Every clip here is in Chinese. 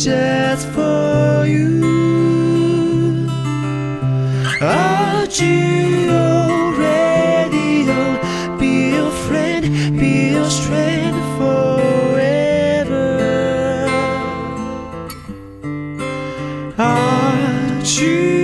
just for you. RGO Radio, be your friend, be your strength forever. RGO.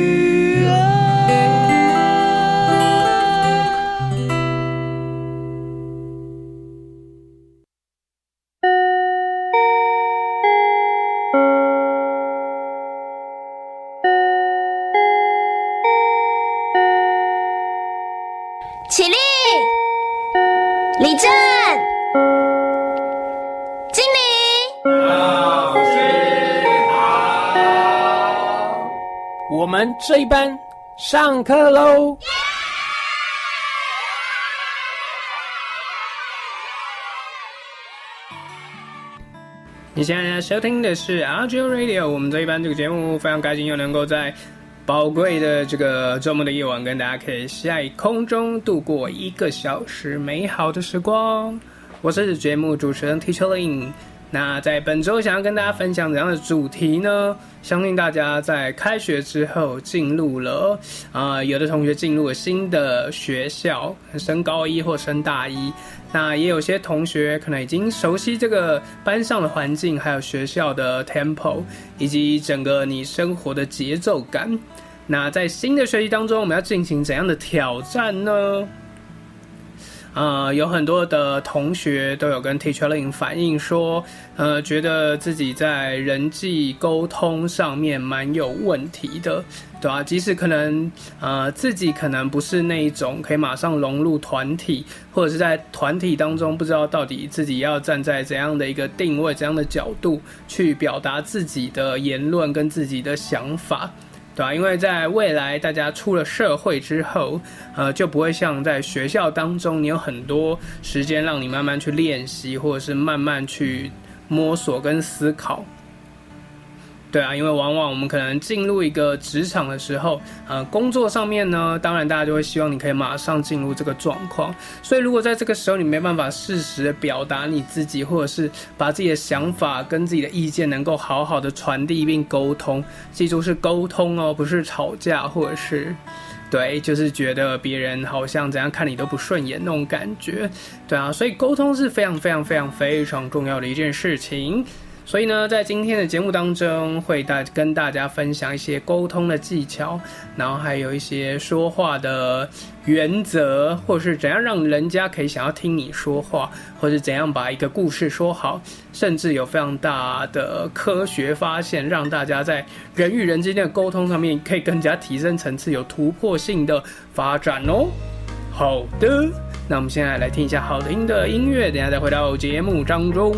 起立！立正！敬礼！ 老师好，我们这一班上课喽！你现在收听的是 RGO Radio， 我们这一班这个节目非常开心又能够在宝贵的这个周末的夜晚，跟大家可以在空中度过1个小时美好的时光。我是节目主持人 Teacher Lin。那在本周想要跟大家分享怎样的主题呢？相信大家在开学之后进入了有的同学进入了新的学校，升高一或升大一。那也有些同学可能已经熟悉这个班上的环境，还有学校的 tempo， 以及整个你生活的节奏感。那在新的学习当中，我们要进行怎样的挑战呢？有很多的同学都有跟 Teacher Lin 反映说，觉得自己在人际沟通上面蛮有问题的，对吧？即使可能自己可能不是那一种可以马上融入团体，或者是在团体当中不知道到底自己要站在怎样的一个定位、怎样的角度去表达自己的言论跟自己的想法。对吧？因为在未来大家出了社会之后，就不会像在学校当中，你有很多时间让你慢慢去练习，或者是慢慢去摸索跟思考。对啊，因为往往我们可能进入一个职场的时候，工作上面呢，当然大家就会希望你可以马上进入这个状况。所以如果在这个时候你没办法适时的表达你自己，或者是把自己的想法跟自己的意见能够好好的传递并沟通，记住是沟通哦，不是吵架，或者是对，就是觉得别人好像怎样看你都不顺眼那种感觉。对啊，所以沟通是非常非常非常非常重要的一件事情。所以呢，在今天的节目当中，会跟大家分享一些沟通的技巧，然后还有一些说话的原则，或是怎样让人家可以想要听你说话，或是怎样把一个故事说好，甚至有非常大的科学发现，让大家在人与人之间的沟通上面可以更加提升层次，有突破性的发展哦。好的，那我们现在来听一下好听的音乐，等一下再回到节目当中。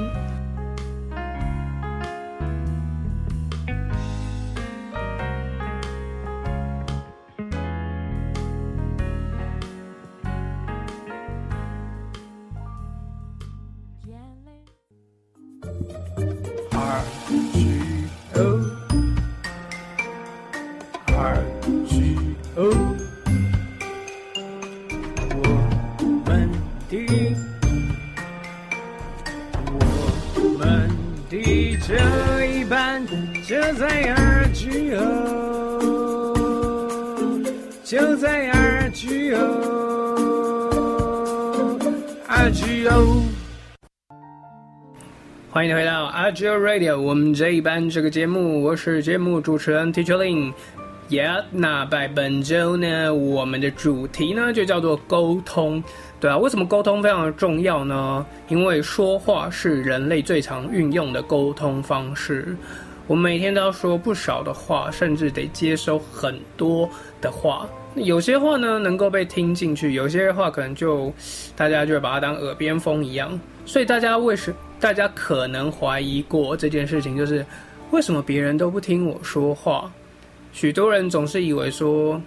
就在 RGO。欢迎回到 RGO Radio， 我们这一班这个节目，我是节目主持人 Teacher Lin。那在本周呢，我们的主题呢就叫做沟通。对啊，为什么沟通非常的重要呢？因为说话是人类最常运用的沟通方式。我们每天都要说不少的话，甚至得接收很多的话。有些话呢能够被听进去，有些话可能就大家就会把它当耳边风一样。所以大家可能怀疑过这件事情，就是为什么别人都不听我说话？许多人总是以为说，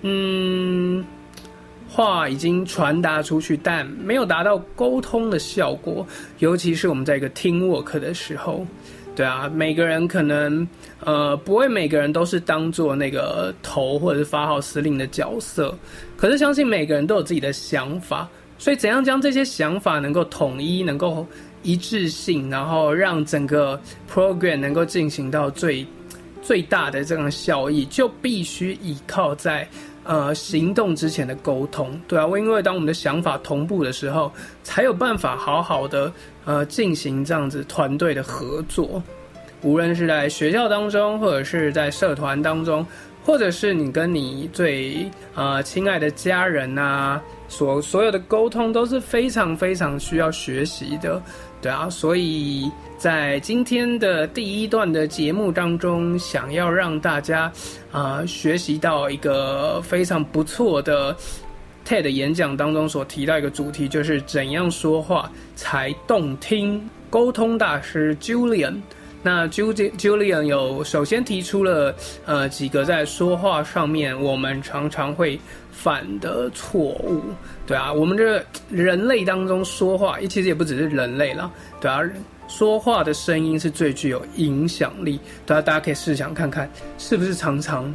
话已经传达出去，但没有达到沟通的效果。尤其是我们在一个 teamwork 的时候。对啊，每个人可能不会每个人都是当做那个头或者是发号施令的角色，可是相信每个人都有自己的想法，所以怎样将这些想法能够统一，能够一致性，然后让整个 program 能够进行到最大的这样效益，就必须依靠在行动之前的沟通，对啊，因为当我们的想法同步的时候，才有办法好好的进行这样子团队的合作，无论是在学校当中，或者是在社团当中，或者是你跟你最亲爱的家人啊，所有的沟通都是非常非常需要学习的，对啊，所以在今天的第一段的节目当中，想要让大家学习到一个非常不错的 TED 演讲当中所提到一个主题，就是怎样说话才动听。沟通大师 Julian， 那 Julian 有首先提出了几个在说话上面我们常常会犯的错误，对啊，我们这人类当中说话其实也不只是人类啦，对啊，说话的声音是最具有影响力，对啊，大家可以试想看看，是不是常常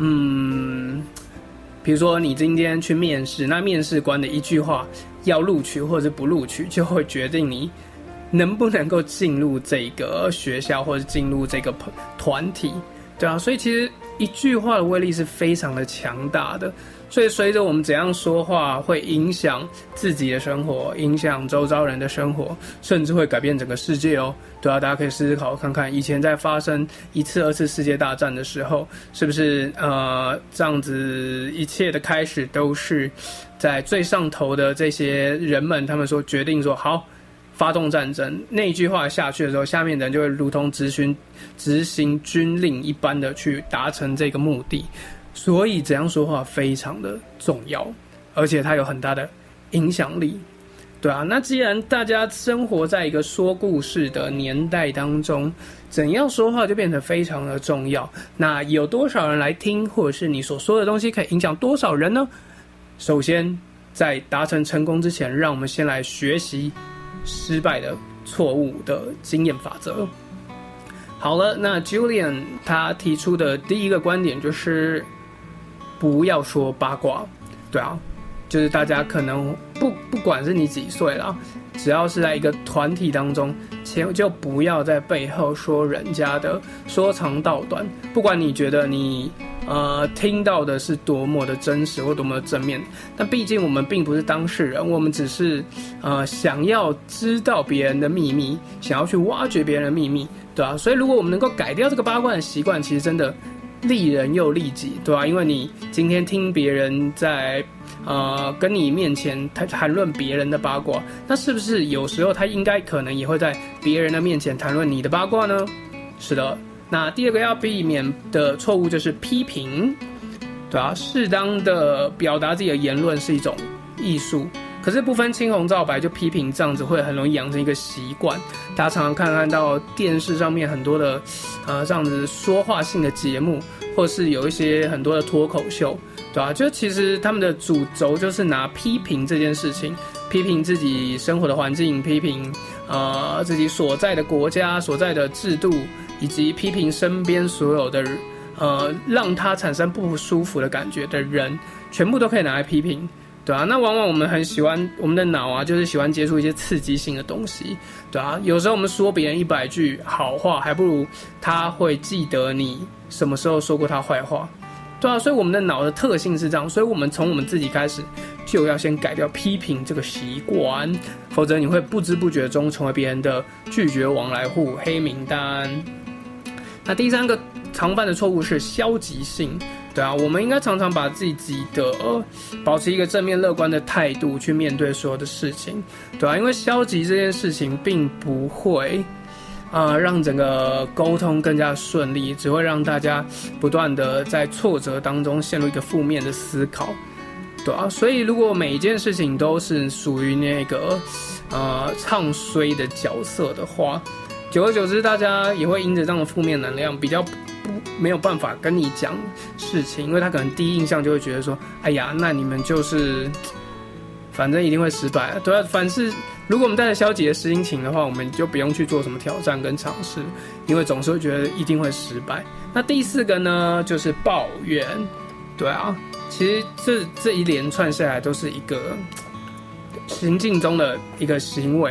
比如说你今天去面试，那面试官的一句话要录取或者不录取，就会决定你能不能够进入这个学校或者进入这个团体，对啊，所以其实一句话的威力是非常的强大的，所以随着我们怎样说话会影响自己的生活，影响周遭人的生活，甚至会改变整个世界哦，对啊，大家可以思考看看，以前在发生1次2次世界大战的时候，是不是这样子一切的开始都是在最上头的这些人们，他们说决定说好发动战争，那一句话下去的时候，下面的人就会如同执行军令一般的去达成这个目的，所以怎样说话非常的重要，而且它有很大的影响力，对啊，那既然大家生活在一个说故事的年代当中，怎样说话就变得非常的重要，那有多少人来听，或者是你所说的东西可以影响多少人呢？首先在达成成功之前，让我们先来学习失败的错误的经验法则。好了，那 Julian 他提出的第一个观点就是不要说八卦，对啊，就是大家可能不管是你几岁啦，只要是在一个团体当中，就不要在背后说人家的说长道短，不管你觉得你听到的是多么的真实或多么的正面，但毕竟我们并不是当事人，我们只是想要知道别人的秘密，想要去挖掘别人的秘密，对啊，所以如果我们能够改掉这个八卦的习惯，其实真的利人又利己，对啊，因为你今天听别人在跟你面前谈论别人的八卦，那是不是有时候他可能也会在别人的面前谈论你的八卦呢？是的。那第二个要避免的错误就是批评，对啊，适当的表达自己的言论是一种艺术，可是不分青红皂白就批评，这样子会很容易养成一个习惯。大家常常看到电视上面很多的这样子说话性的节目，或是有一些很多的脱口秀，对啊，就其实他们的主轴就是拿批评这件事情，批评自己生活的环境，批评自己所在的国家、所在的制度，以及批评身边所有的让他产生不舒服的感觉的人，全部都可以拿来批评，对啊，那往往我们很喜欢，我们的脑啊，就是喜欢接触一些刺激性的东西，对啊，有时候我们说别人100句好话，还不如他会记得你什么时候说过他坏话，对啊，所以我们的脑的特性是这样，所以我们从我们自己开始就要先改掉批评这个习惯，否则你会不知不觉中成为别人的拒绝往来户、黑名单。那第三个常犯的错误是消极性，对啊，我们应该常常把自己的保持一个正面乐观的态度去面对所有的事情，对啊，因为消极这件事情并不会让整个沟通更加顺利，只会让大家不断的在挫折当中陷入一个负面的思考，对啊，所以如果每一件事情都是属于那个唱衰的角色的话，久而久之大家也会因着这样的负面能量比较没有办法跟你讲事情，因为他可能第一印象就会觉得说，哎呀，那你们就是反正一定会失败，对啊，凡是如果我们带着消极的心情的话，我们就不用去做什么挑战跟尝试，因为总是会觉得一定会失败。那第四个呢，就是抱怨，对啊，其实这一连串下来都是一个行径中的一个行为，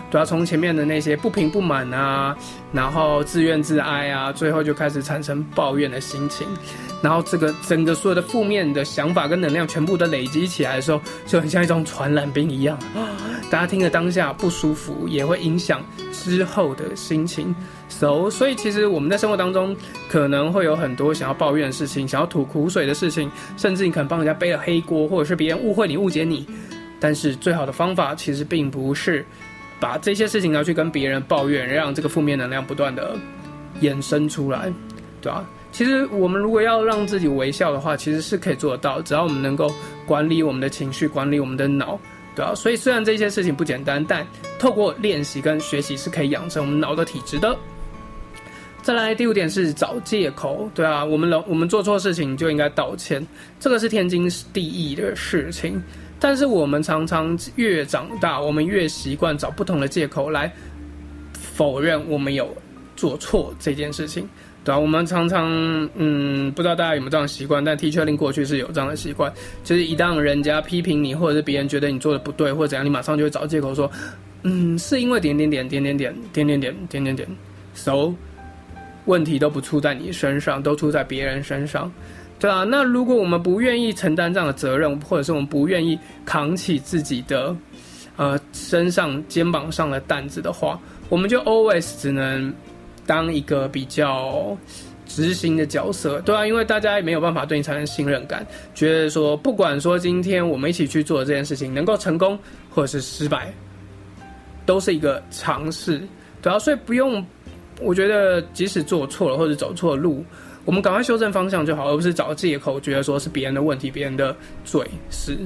对啊，从前面的那些不平不满啊，然后自怨自哀啊，最后就开始产生抱怨的心情，然后这个整个所有的负面的想法跟能量全部都累积起来的时候，就很像一种传染病一样，大家听了当下不舒服，也会影响之后的心情。所以其实我们在生活当中可能会有很多想要抱怨的事情，想要吐苦水的事情，甚至你可能帮人家背了黑锅，或者是别人误会你误解你，但是最好的方法其实并不是把这些事情拿去跟别人抱怨，让这个负面能量不断的衍生出来，对吧？其实我们如果要让自己微笑的话，其实是可以做得到，只要我们能够管理我们的情绪，管理我们的脑，对啊，所以虽然这些事情不简单，但透过练习跟学习是可以养成我们脑的体质的。再来第5点是找借口，对啊，我们做错事情就应该道歉，这个是天经地义的事情。但是我们常常越长大，我们越习惯找不同的借口来否认我们有做错这件事情，对啊，我们常常不知道大家有没有这样的习惯，但 T 确定过去是有这样的习惯，就是一旦人家批评你，或者是别人觉得你做的不对或者怎样，你马上就会找借口说是因为点点点点点点点点点点点点 ，so 问题都不出在你身上，都出在别人身上，对啊。那如果我们不愿意承担这样的责任，或者是我们不愿意扛起自己的身上肩膀上的担子的话，我们就 always 只能当一个比较执行的角色，对啊，因为大家也没有办法对你产生信任感，觉得说不管说今天我们一起去做这件事情能够成功或者是失败，都是一个尝试，对啊，所以不用。我觉得即使做错了或者走错路，我们赶快修正方向就好，而不是找借口觉得说是别人的问题，别人的罪是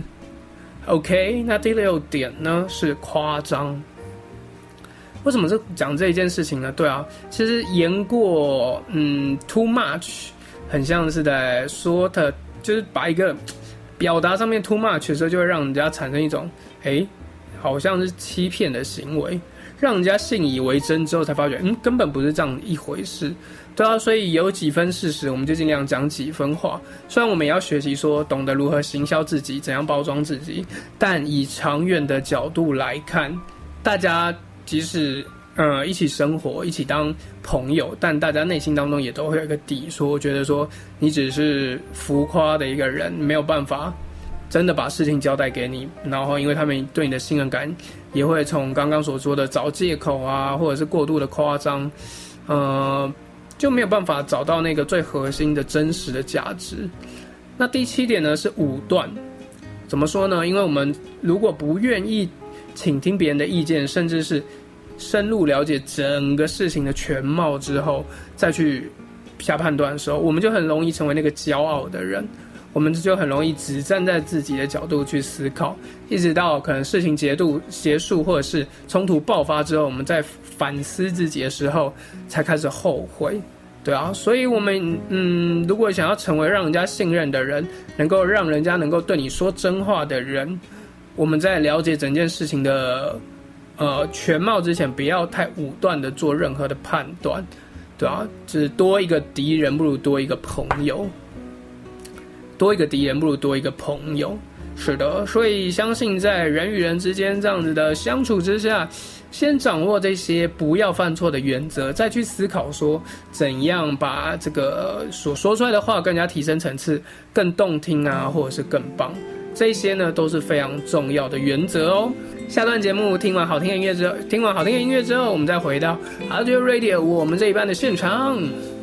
OK。 那第6点呢是夸张。为什么是讲这一件事情呢？对啊，其实言过too much 很像是在说的，就是把一个表达上面 too much 的时候，就会让人家产生一种好像是欺骗的行为，让人家信以为真之后才发觉根本不是这样一回事，对啊，所以有几分事实我们就尽量讲几分话。虽然我们也要学习说懂得如何行销自己，怎样包装自己，但以长远的角度来看，大家即使一起生活一起当朋友，但大家内心当中也都会有一个底，说觉得说你只是浮夸的一个人，没有办法真的把事情交代给你，然后因为他们对你的信任感也会从刚刚所说的找借口啊，或者是过度的夸张，就没有办法找到那个最核心的真实的价值。那第7点呢是武断。怎么说呢？因为我们如果不愿意倾听别人的意见，甚至是深入了解整个事情的全貌之后再去下判断的时候，我们就很容易成为那个骄傲的人，我们就很容易只站在自己的角度去思考，一直到可能事情结束或者是冲突爆发之后，我们在反思自己的时候才开始后悔，对啊。所以我们如果想要成为让人家信任的人，能够让人家能够对你说真话的人，我们在了解整件事情的全貌之前，不要太武断的做任何的判断，对啊，就是多一个敌人不如多一个朋友，多一个敌人不如多一个朋友。是的，所以相信在人与人之间这样子的相处之下，先掌握这些不要犯错的原则，再去思考说怎样把这个所说出来的话更加提升层次，更动听啊，或者是更棒，这些呢都是非常重要的原则哦。下段节目听完好听的音乐之后，我们再回到 Audio Radio 我们这一班的现场。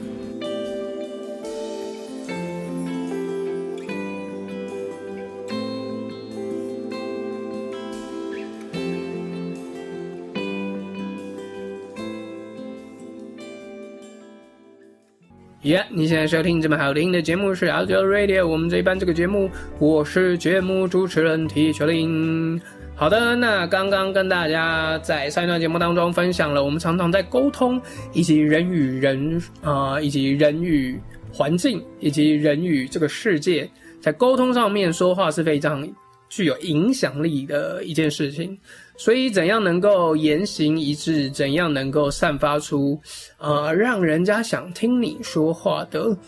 你现在收听这么好听的节目是 Audio Radio 我们这一班这个节目，我是节目主持人 T 确定。好的，那刚刚跟大家在上一段节目当中分享了我们常常在沟通，以及人与人以及人与环境，以及人与这个世界，在沟通上面说话是非常具有影响力的一件事情。所以怎样能够言行一致，怎样能够散发出让人家想听你说话的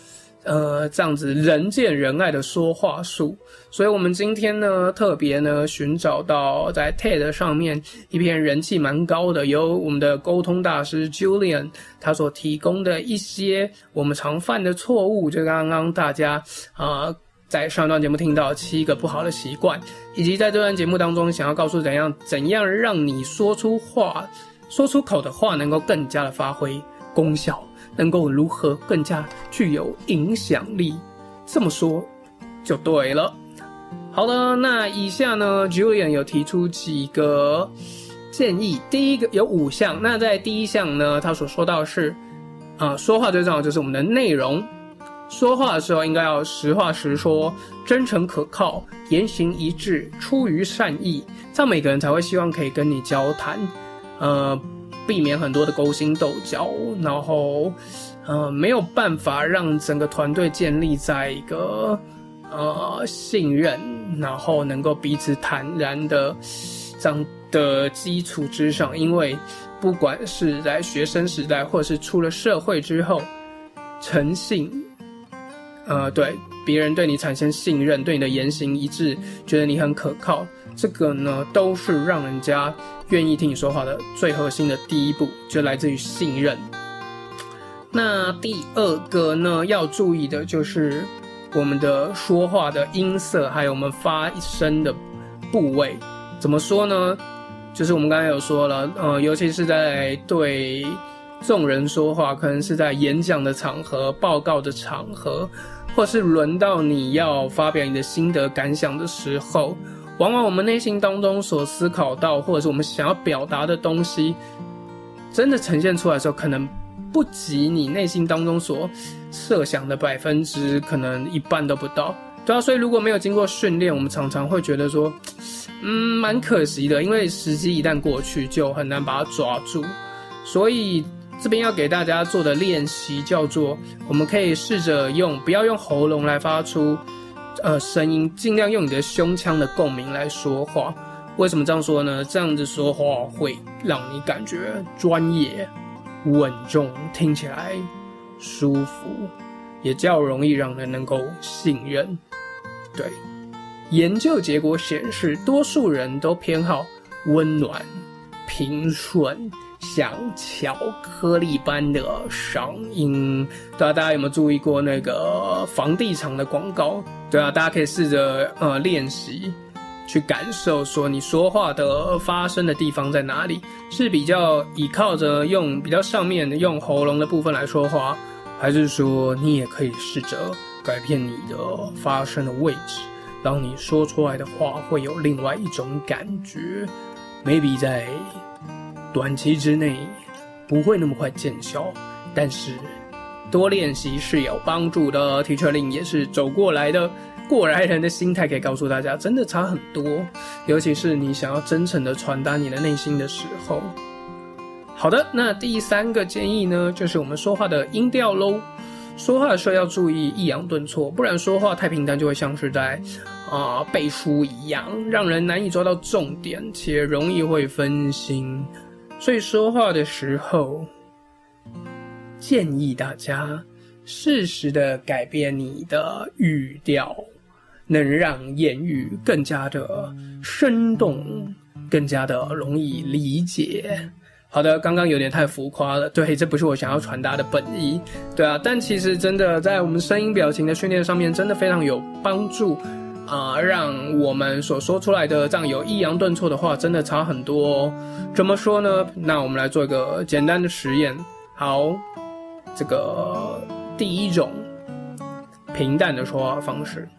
这样子人见人爱的说话术。所以我们今天呢特别呢寻找到在 TED 上面一篇人气蛮高的，由我们的沟通大师 Julian 他所提供的一些我们常犯的错误，就刚刚大家在上段节目听到7个不好的习惯，以及在这段节目当中想要告诉怎样让你说出口的话能够更加的发挥功效，能够如何更加具有影响力，这么说就对了。好的，那以下呢 Julian 有提出几个建议，第一个有5项，那在第一项呢他所说到的是说话最重要的就是我们的内容，说话的时候应该要实话实说，真诚可靠，言行一致，出于善意，这样每个人才会希望可以跟你交谈，避免很多的勾心斗角，然后没有办法让整个团队建立在一个信任，然后能够彼此坦然的这样的基础之上。因为不管是在学生时代或者是出了社会之后，诚信对别人对你产生信任，对你的言行一致，觉得你很可靠，这个呢都是让人家愿意听你说话的最核心的第一步，就来自于信任。那第二个呢要注意的就是我们的说话的音色，还有我们发声的部位。怎么说呢？就是我们刚才有说了，尤其是在对众人说话，可能是在演讲的场合、报告的场合，或是轮到你要发表你的心得感想的时候，往往我们内心当中所思考到，或者是我们想要表达的东西，真的呈现出来的时候，可能不及你内心当中所设想的1%，可能一半都不到。对啊，所以如果没有经过训练，我们常常会觉得说，蛮可惜的，因为时机一旦过去，就很难把它抓住。所以这边要给大家做的练习叫做，我们可以试着不要用喉咙来发出声音，尽量用你的胸腔的共鸣来说话。为什么这样说呢？这样子说话会让你感觉专业、稳重，听起来舒服，也较容易让人能够信任。对，研究结果显示，多数人都偏好温暖、平顺、像巧克力般的嗓音。对啊，大家有没有注意过那个房地产的广告？对啊，大家可以试着练习去感受说你说话的发声的地方在哪里，是比较依靠着用比较上面用喉咙的部分来说话，还是说你也可以试着改变你的发声的位置，让你说出来的话会有另外一种感觉。 maybe 在短期之内不会那么快见效，但是多练习是有帮助的。Teacher Lin也是走过来的过来人的心态，可以告诉大家真的差很多，尤其是你想要真诚的传达你的内心的时候。好的，那第3个建议呢，就是我们说话的音调咯。说话的时候要注意抑扬顿挫，不然说话太平淡就会像是在背书一样，让人难以抓到重点，且容易会分心。所以说话的时候建议大家适时的改变你的语调，能让言语更加的生动，更加的容易理解。好的，刚刚有点太浮夸了，对，这不是我想要传达的本意，对啊，但其实真的在我们声音表情的训练上面真的非常有帮助让我们所说出来的这样有抑扬顿挫的话真的差很多哦。怎么说呢？那我们来做一个简单的实验。好，这个第一种平淡的说话方式，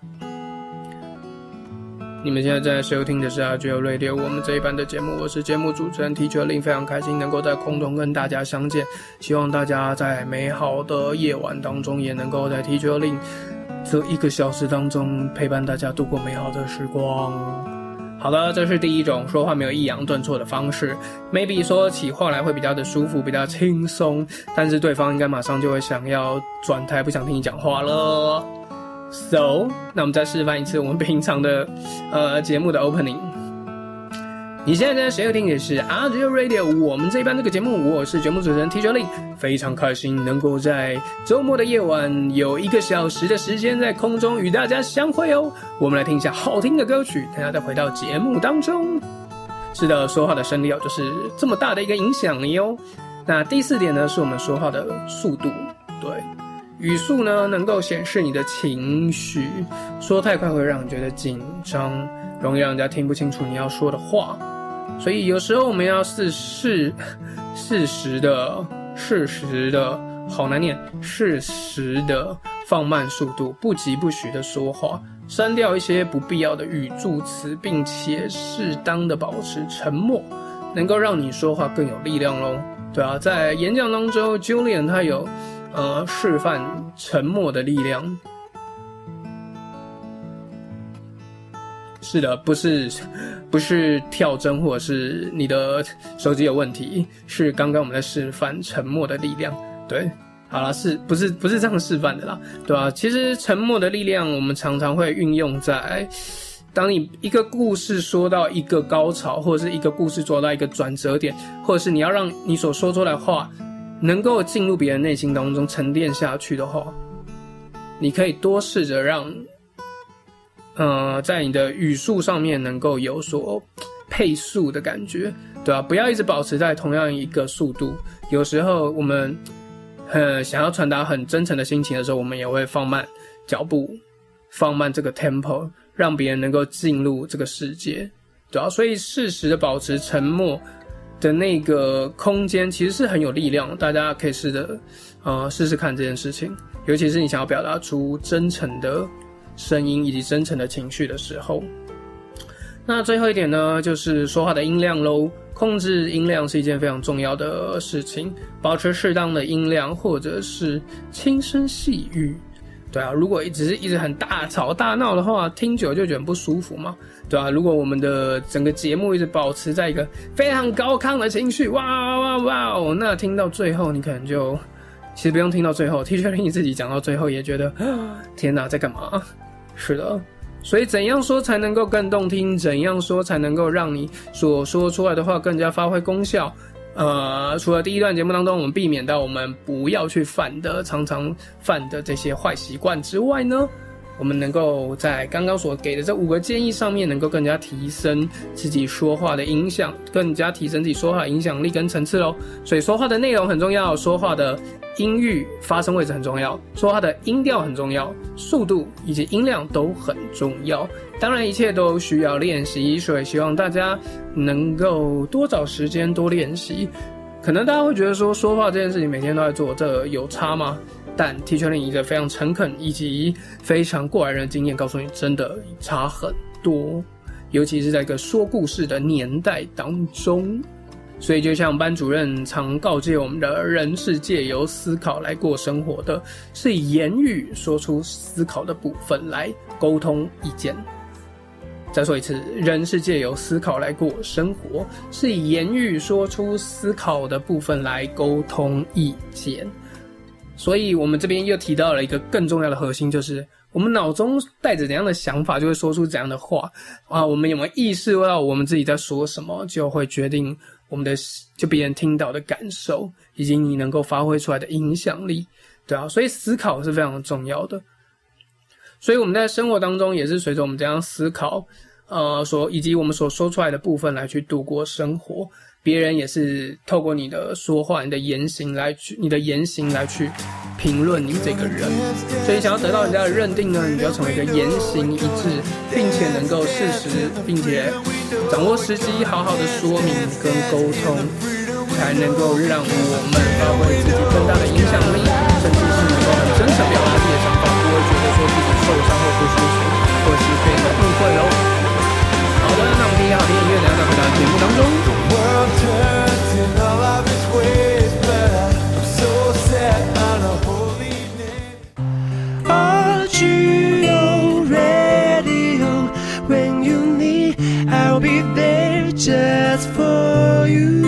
你们现在正在收听的是RGO Radio 我们这一班的节目，我是节目主持人 Teacher Lin， 非常开心能够在空中跟大家相见，希望大家在美好的夜晚当中也能够在 Teacher Lin 这1个小时当中陪伴大家度过美好的时光。好的，这是第一种说话没有抑扬顿挫的方式， maybe 说起话来会比较的舒服，比较轻松，但是对方应该马上就会想要转台，不想听你讲话了。So， 那我们再示范一次我们平常的节目的 opening。 你现在在收听的是 RJ Radio， 我们这一班这个节目，我是节目主持人 Teacher Lin， 非常开心能够在周末的夜晚有1个小时的时间在空中与大家相会哦。我们来听一下好听的歌曲，等下再回到节目当中。是的，说话的声调就是这么大的一个影响力哦。那第4点呢，是我们说话的速度，对，语速呢能够显示你的情绪，说太快会让人觉得紧张，容易让人家听不清楚你要说的话。所以有时候我们要适时的，好难念，适时的放慢速度，不疾不徐的说话，删掉一些不必要的语助词，并且适当的保持沉默，能够让你说话更有力量咯。对啊，在演讲当中 Julian 他有示范沉默的力量。是的，不是跳针或者是你的手机有问题，是刚刚我们在示范沉默的力量。对，好啦，不是这样示范的啦，对吧？其实沉默的力量我们常常会运用在当你一个故事说到一个高潮，或者是一个故事做到一个转折点，或者是你要让你所说出来的话能够进入别人内心当中沉淀下去的话，你可以多试着让在你的语速上面能够有所配速的感觉，对吧？不要一直保持在同样一个速度。有时候我们想要传达很真诚的心情的时候，我们也会放慢脚步，放慢这个 tempo， 让别人能够进入这个世界，对吧？所以适时的保持沉默的那个空间其实是很有力量的，大家可以试试看这件事情，尤其是你想要表达出真诚的声音以及真诚的情绪的时候。那最后一点呢，就是说话的音量咯。控制音量是一件非常重要的事情，保持适当的音量或者是轻声细语。对啊，如果只是一直很大吵大闹的话，听久就觉得很不舒服嘛，对啊，如果我们的整个节目一直保持在一个非常高亢的情绪，哇，那听到最后你可能就其实不用听到最后 Teacher Lin 自己讲到最后也觉得天哪，在干嘛？是的，所以怎样说才能够更动听，怎样说才能够让你所说出来的话更加发挥功效，除了第1段节目当中我们避免到我们不要去常常犯的这些坏习惯之外呢，我们能够在刚刚所给的这5个建议上面能够更加提升自己说话的影响，更加提升自己说话的影响力跟层次咯。所以说话的内容很重要，说话的音域发声位置很重要，说话的音调很重要，速度以及音量都很重要。当然一切都需要练习，所以希望大家能够多找时间多练习。可能大家会觉得说话这件事情每天都在做，这有差吗？但 Teacher Lin 以着非常诚恳以及非常过来人的经验告诉你，真的差很多，尤其是在一个说故事的年代当中。所以就像班主任常告诫我们的，人是借由思考来过生活的，是以言语说出思考的部分来沟通意见。再说一次，人是借由思考来过生活，是以言语说出思考的部分来沟通意见。所以我们这边又提到了一个更重要的核心，就是我们脑中带着怎样的想法就会说出怎样的话啊。我们有没有意识到我们自己在说什么，就会决定我们的就别人听到的感受以及你能够发挥出来的影响力，对啊，所以思考是非常重要的。所以我们在生活当中也是随着我们这样思考以及我们所说出来的部分来去度过生活，别人也是透过你的说话你的言行来去评论你这个人。所以想要得到人家的认定呢，你就要成为一个言行一致，并且能够适时并且掌握时机，好好的说明跟沟通，才能够让我们发挥自己更大的影响力，甚至是能够很真诚表达自己的想法，不会觉得说自己受伤或不舒服，或是被人误会咯。好的，那我们听一下好听的音乐，等一下再回到节目当中。 RGO Radio, when you need, I'll be there just for you.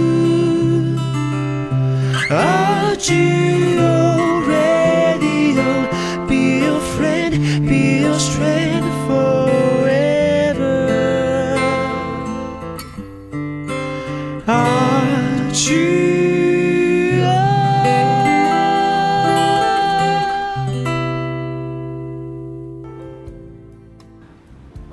RGO Radio, be your friend, be your strength forever.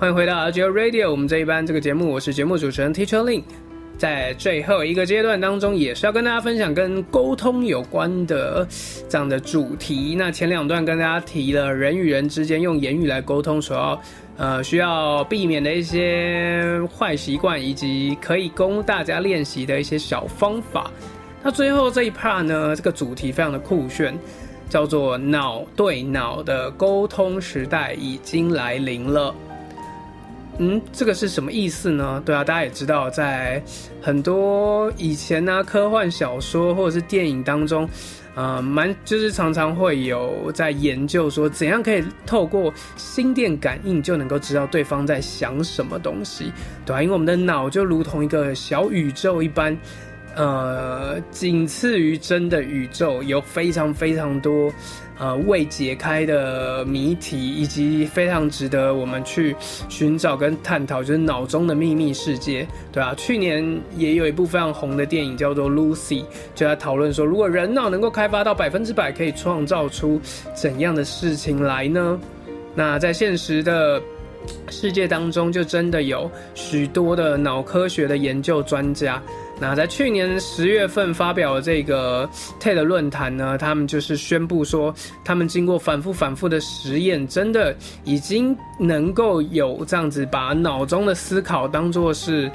欢迎回到 RGO Radio， 我们这一班这个节目，我是节目主持人 Teacher Lin。在最后一个阶段当中，也是要跟大家分享跟沟通有关的这样的主题。那前2段跟大家提了人与人之间用言语来沟通所要需要避免的一些坏习惯，以及可以供大家练习的一些小方法。那最后这一 part 呢，这个主题非常的酷炫，叫做脑对脑的沟通时代已经来临了。这个是什么意思呢？对啊，大家也知道，在很多以前科幻小说或者是电影当中，就是常常会有在研究说，怎样可以透过心电感应就能够知道对方在想什么东西，对啊，因为我们的脑就如同一个小宇宙一般，仅次于真的宇宙，有非常非常多未解开的谜题，以及非常值得我们去寻找跟探讨，就是脑中的秘密世界，对啊，去年也有一部非常红的电影叫做 Lucy， 就在讨论说，如果人脑能够开发到100%，可以创造出怎样的事情来呢？那在现实的世界当中，就真的有许多的脑科学的研究专家。那在去年10月份发表的这个 TED 论坛呢，他们就是宣布说，他们经过反复的实验，真的已经能够有这样子把脑中的思考当作是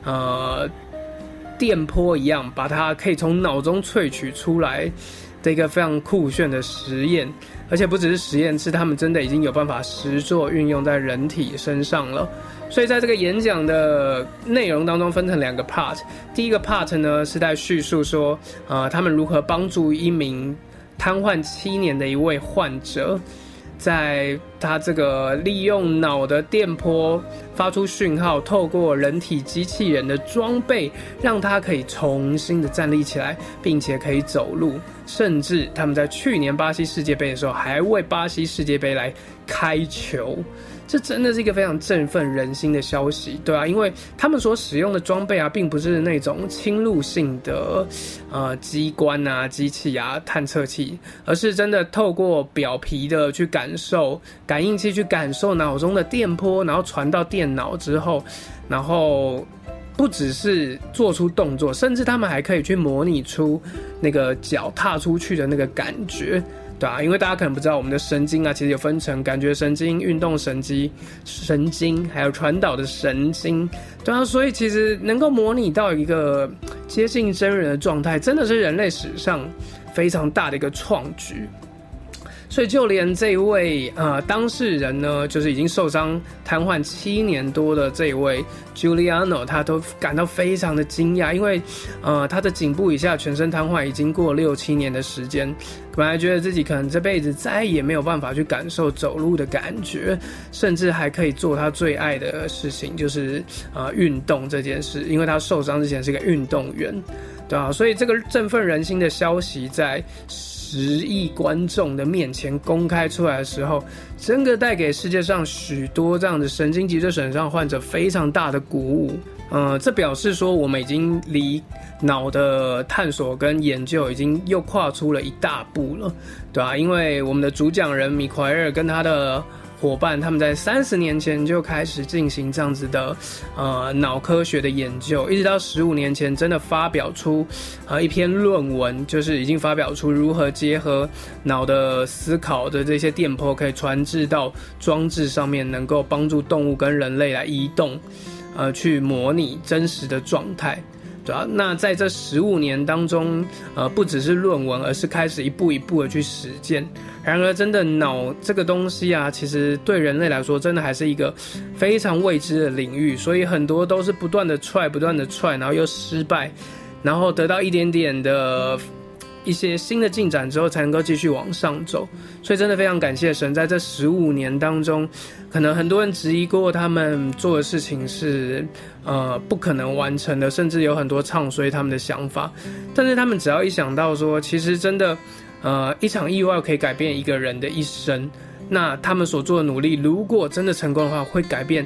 电波一样，把它可以从脑中萃取出来的一个非常酷炫的实验。而且不只是实验，是他们真的已经有办法实作运用在人体身上了。所以在这个演讲的内容当中分成2个 part。第一个 part 呢，是在叙述说，他们如何帮助一名瘫痪7年的一位患者，在他这个利用脑的电波发出讯号，透过人体机器人的装备，让他可以重新的站立起来，并且可以走路。甚至他们在去年巴西世界杯的时候，还为巴西世界杯来开球。这真的是一个非常振奋人心的消息，对啊，因为他们所使用的装备并不是那种侵入性的机关机器探测器，而是真的透过表皮的去感受，感应器去感受脑中的电波，然后传到电脑之后，然后不只是做出动作，甚至他们还可以去模拟出那个脚踏出去的那个感觉。对啊，因为大家可能不知道，我们的神经其实有分成感觉神经、运动神经，还有传导的神经。对啊，所以其实能够模拟到一个接近真人的状态，真的是人类史上非常大的一个创举。所以就连这一位当事人呢，就是已经受伤瘫痪7年多的这一位 Giuliano， 他都感到非常的惊讶，因为他的颈部以下全身瘫痪已经过6-7年的时间，本来觉得自己可能这辈子再也没有办法去感受走路的感觉，甚至还可以做他最爱的事情，就是运动这件事，因为他受伤之前是个运动员，对啊，所以这个振奋人心的消息在10亿观众的面前公开出来的时候，真的带给世界上许多这样的神经脊椎损伤患者非常大的鼓舞。这表示说我们已经离脑的探索跟研究已经又跨出了一大步了，对啊，因为我们的主讲人米奎尔跟他的伙伴，他们在30年前就开始进行这样子的脑科学的研究，一直到15年前真的发表出一篇论文，就是已经发表出如何结合脑的思考的这些电波可以传至到装置上面，能够帮助动物跟人类来移动，去模拟真实的状态。对啊，那在这15年当中，不只是论文，而是开始一步一步的去实践。然而，真的脑这个东西其实对人类来说，真的还是一个非常未知的领域，所以很多都是不断的 try， 然后又失败，然后得到一点点的一些新的进展之后，才能够继续往上走。所以真的非常感谢神，在这15年当中，可能很多人质疑过他们做的事情是不可能完成的，甚至有很多唱衰他们的想法，但是他们只要一想到说，其实真的一场意外可以改变一个人的一生，那他们所做的努力如果真的成功的话，会改变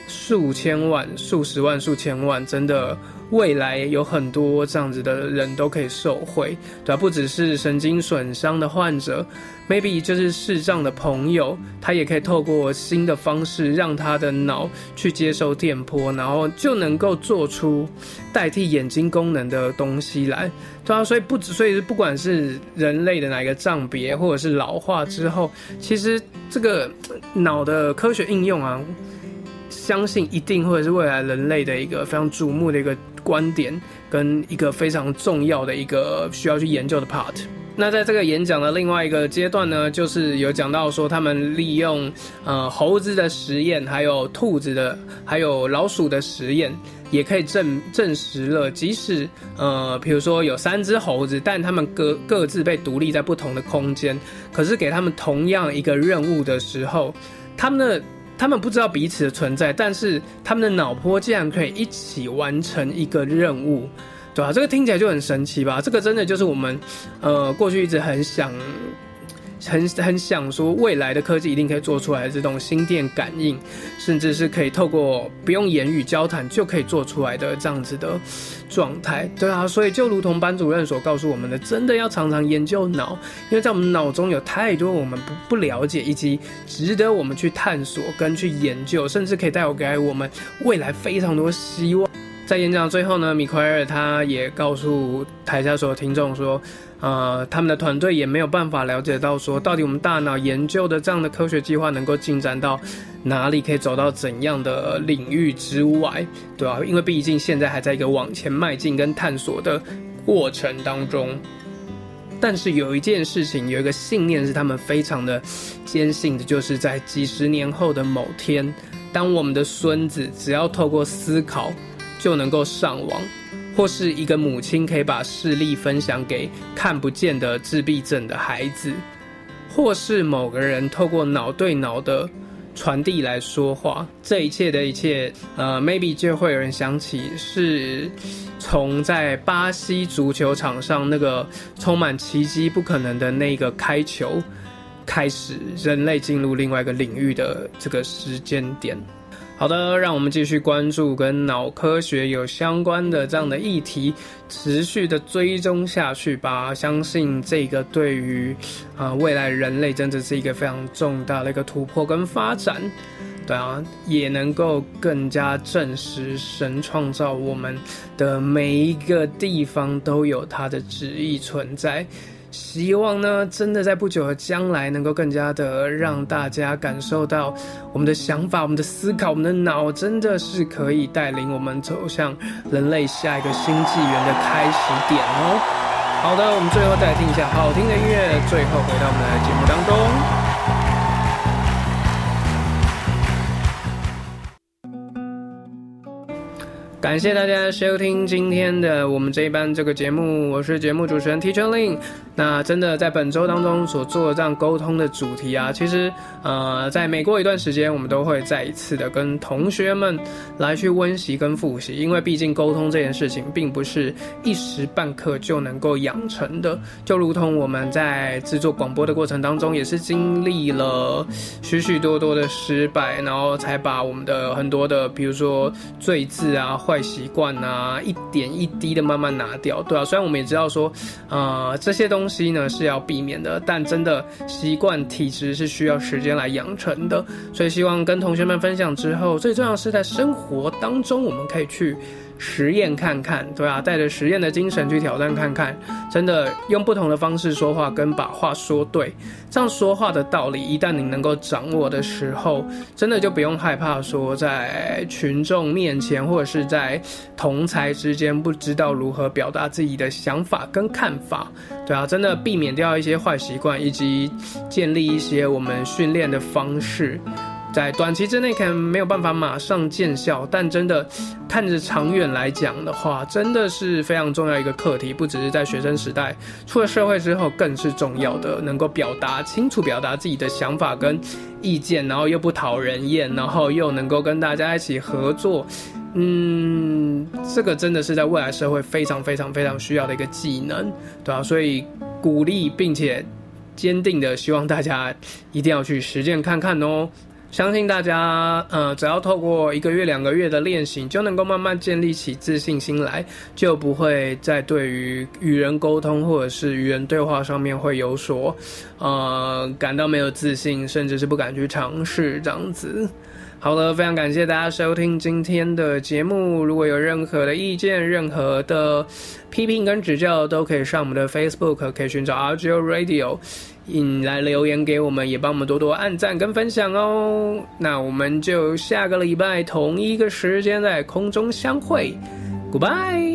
数千万、数十万、数千万，真的未来有很多这样子的人都可以受惠，对吧？不只是神经损伤的患者 ，maybe 就是视障的朋友，他也可以透过新的方式让他的脑去接受电波，然后就能够做出代替眼睛功能的东西来，对啊，所以不管是人类的哪一个障别，或者是老化之后，其实这个脑的科学应用啊，相信一定会是未来人类的一个非常瞩目的一个观点，跟一个非常重要的一个需要去研究的 part。那在这个演讲的另外一个阶段呢，就是有讲到说他们利用猴子的实验，还有兔子的，还有老鼠的实验，也可以证实了，即使比如说有3只猴子，但他们各自被独立在不同的空间，可是给他们同样一个任务的时候，他们不知道彼此的存在，但是他们的脑波竟然可以一起完成一个任务，对吧？这个听起来就很神奇吧？这个真的就是我们过去一直很想说未来的科技一定可以做出来的这种心电感应，甚至是可以透过不用言语交谈就可以做出来的这样子的状态，对啊，所以就如同班主任所告诉我们的，真的要常常研究脑，因为在我们脑中有太多我们不了解，以及值得我们去探索跟去研究，甚至可以带给我们未来非常多希望。在演讲的最后呢，米奎尔他也告诉台下所有听众说，他们的团队也没有办法了解到说，到底我们大脑研究的这样的科学计划能够进展到哪里，可以走到怎样的领域之外，对吧？因为毕竟现在还在一个往前迈进跟探索的过程当中。但是有一件事情，有一个信念是他们非常的坚信的，就是在几十年后的某天，当我们的孙子只要透过思考就能够上网，或是一个母亲可以把视力分享给看不见的自闭症的孩子，或是某个人透过脑对脑的传递来说话，这一切的一切maybe 就会有人想起是从在巴西足球场上那个充满奇迹不可能的那个开球开始，人类进入另外一个领域的这个时间点。好的，让我们继续关注跟脑科学有相关的这样的议题，持续的追踪下去吧。相信这个对于未来人类真的是一个非常重大的一个突破跟发展，对啊，也能够更加证实神创造我们的每一个地方都有它的旨意存在。希望呢，真的在不久的将来能够更加的让大家感受到我们的想法、我们的思考、我们的脑真的是可以带领我们走向人类下一个新纪元的开始点哦。好的，我们最后再来听一下好听的音乐，最后回到我们的节目当中。感谢大家收听今天的我们这一班这个节目，我是节目主持人 Teacher Lin。那真的在本周当中所做的这样沟通的主题啊，其实在每过一段时间，我们都会再一次的跟同学们来去温习跟复习，因为毕竟沟通这件事情并不是一时半刻就能够养成的，就如同我们在制作广播的过程当中，也是经历了许许多多的失败，然后才把我们的很多的比如说赘字啊、坏习惯啊，一点一滴的慢慢拿掉，对啊，虽然我们也知道说这些东西呢是要避免的，但真的习惯体质是需要时间来养成的，所以希望跟同学们分享之后，最重要的是在生活当中我们可以去实验看看，对啊，带着实验的精神去挑战看看，真的用不同的方式说话跟把话说对，这样说话的道理一旦你能够掌握的时候，真的就不用害怕说在群众面前或者是在同侪之间不知道如何表达自己的想法跟看法，对啊，真的避免掉一些坏习惯，以及建立一些我们训练的方式，在短期之内可能没有办法马上见效，但真的看着长远来讲的话，真的是非常重要一个课题，不只是在学生时代，出了社会之后更是重要的，能够清楚表达自己的想法跟意见，然后又不讨人厌，然后又能够跟大家一起合作，这个真的是在未来社会非常非常非常需要的一个技能，对啊，所以鼓励并且坚定的希望大家一定要去实践看看哦。 相信大家只要透过1个月2个月的练习，就能够慢慢建立起自信心来，就不会再对于与人沟通或者是与人对话上面会有所感到没有自信，甚至是不敢去尝试这样子。好了，非常感谢大家收听今天的节目。如果有任何的意见、任何的批评跟指教，都可以上我们的 Facebook， 可以寻找 RGO Radio， 来留言给我们，也帮我们多多按赞跟分享哦。那我们就下个礼拜同一个时间在空中相会 ，Goodbye。